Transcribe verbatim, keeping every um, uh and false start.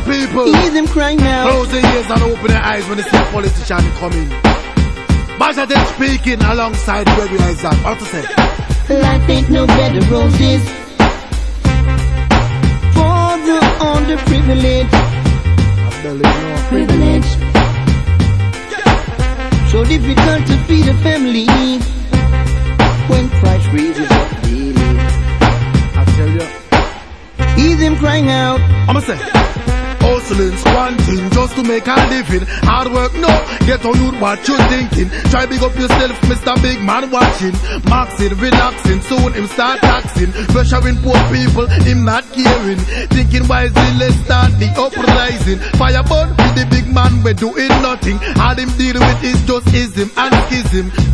people. Hear them crying out. Close their ears and open their eyes when they see a politician coming. Bajate speaking alongside Gregory Isaac. What to say? Life ain't no bed of roses for the underprivileged. Privilege. So difficult to feed a family when price raises up daily. I tell you. Hear them crying out. I'ma say, hustling, squanting, just to make a living. Hard work, no, get on you what you thinking. Try big up yourself, Mister Big Man watching. Maxing, relaxing, soon him start taxing. Pressuring poor people, him not caring. Thinking wisely, let's start the uprising. Fire burn with the big man, we're doing nothing. All him deal with is just ism and schism.